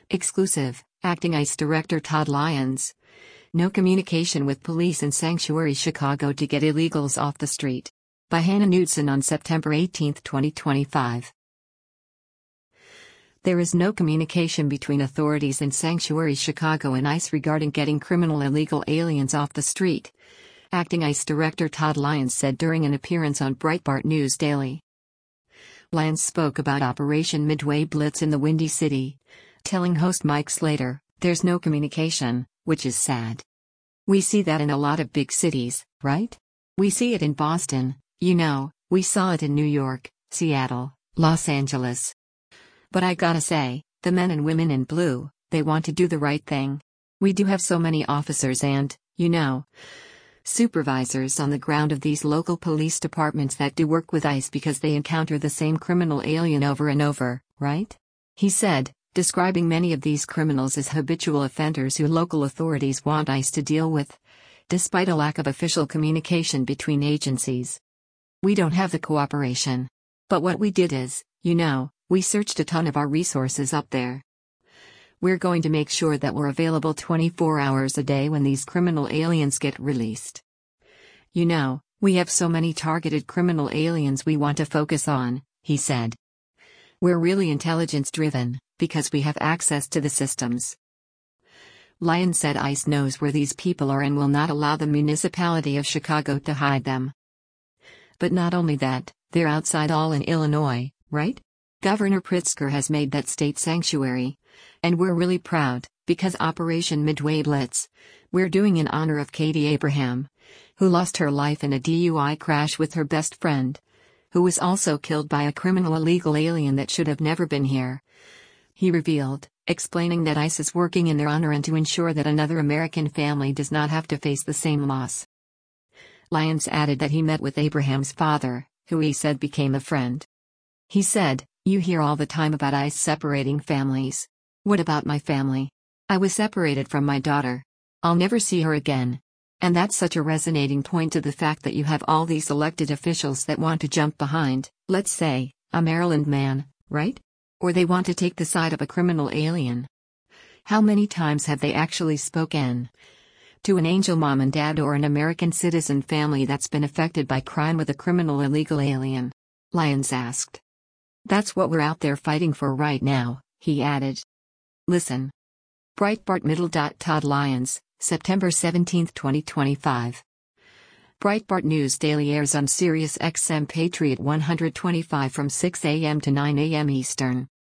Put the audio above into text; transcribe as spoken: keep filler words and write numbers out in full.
Exclusive, Acting ICE Director Todd Lyons. No communication with police in Sanctuary Chicago to get illegals off the street. By Hannah Knudsen on September eighteenth, twenty twenty-five. There is no communication between authorities in Sanctuary Chicago and ICE regarding getting criminal illegal aliens off the street, Acting ICE Director Todd Lyons said during an appearance on Breitbart News Daily. Lyons spoke about Operation Midway Blitz in the Windy City, telling host Mike Slater, "There's no communication, which is sad. We see that in a lot of big cities, right? We see it in Boston, you know, we saw it in New York, Seattle, Los Angeles. But I gotta say, the men and women in blue, they want to do the right thing. We do have so many officers and, you know, supervisors on the ground of these local police departments that do work with ICE because they encounter the same criminal alien over and over, right?" He said, describing many of these criminals as habitual offenders who local authorities want ICE to deal with, despite a lack of official communication between agencies. "We don't have the cooperation. But what we did is, you know, we searched a ton of our resources up there. We're going to make sure that we're available twenty-four hours a day when these criminal aliens get released. You know, we have so many targeted criminal aliens we want to focus on," he said. "We're really intelligence-driven, because we have access to the systems." Lyons said ICE knows where these people are and will not allow the municipality of Chicago to hide them. But not only that, they're outside all in Illinois, right? Governor Pritzker has made that state sanctuary. And we're really proud, because Operation Midway Blitz, we're doing in honor of Katie Abraham, who lost her life in a D U I crash with her best friend, who was also killed by a criminal illegal alien that should have never been here, he revealed, explaining that ICE is working in their honor and to ensure that another American family does not have to face the same loss. Lyons added that he met with Abraham's father, who he said became a friend. He said, "You hear all the time about ICE separating families. What about my family? I was separated from my daughter. I'll never see her again." And that's such a resonating point to the fact that you have all these elected officials that want to jump behind, let's say, a Maryland man, right? Or they want to take the side of a criminal alien. How many times have they actually spoken to an angel mom and dad or an American citizen family that's been affected by crime with a criminal illegal alien? Lyons asked. "That's what we're out there fighting for right now," he added. Listen. Breitbart Middle. Todd Lyons, September seventeenth, twenty twenty-five. Breitbart News Daily airs on Sirius X M Patriot one twenty-five from six a m to nine a m Eastern.